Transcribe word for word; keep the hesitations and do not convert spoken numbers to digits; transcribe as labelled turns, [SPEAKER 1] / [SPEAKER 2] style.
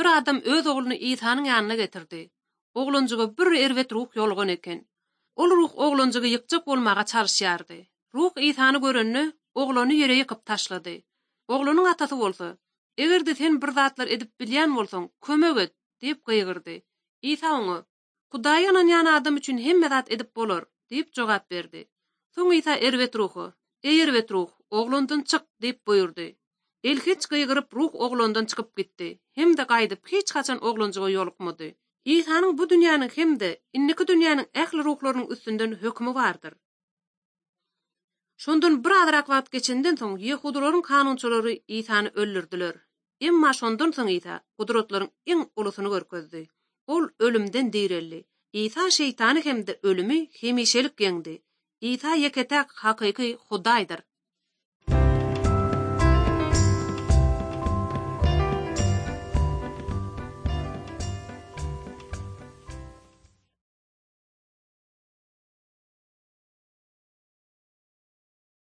[SPEAKER 1] bir adam öz ogluny İsa'nyň ýanyna getirdi. Oglanjyga bir erwet ruh ýolgan eken. Ol ruh oglanjyga ýykjak bolmaga çalışýardy. Ruh İsa'ny görende oglany ýere ýykyp taşlady. Oglanyň atasy bolsa, "Egerde sen bir zatlar edip bilýän bolsaň, kömek et" diýip gıýgyrdy. İsa oňa "Hudaýa ynanýan adam üçin hemme zat edip bolar" diýip jogap berdi. Soň İsa erwet ruhy, "Ey erwet ruh, oglandan çyk" diýip buyurdy. El hiç gıýgyryp ruh oglandan çykyp gitdi. Hem de gaýdyp hiç haçan oglanjyga ýolukmady. İsa'nyň bu dünýäniň hemde inniki dünýäniň ähli ruhlarynyň üstünden hökmi bardyr. Şondan bir azrak wagt geçenden soň Ýehudularyň kanunçylary İsa'ny öldürdiler. Emma şondan soň İsa gudratlaryň iň ulusyny görkezdi. Ol ölümden direlli. İsa şeytany hem de ölümi hemişelik yeňdi. İsa ýeketäk hakyky Hudaýdyr.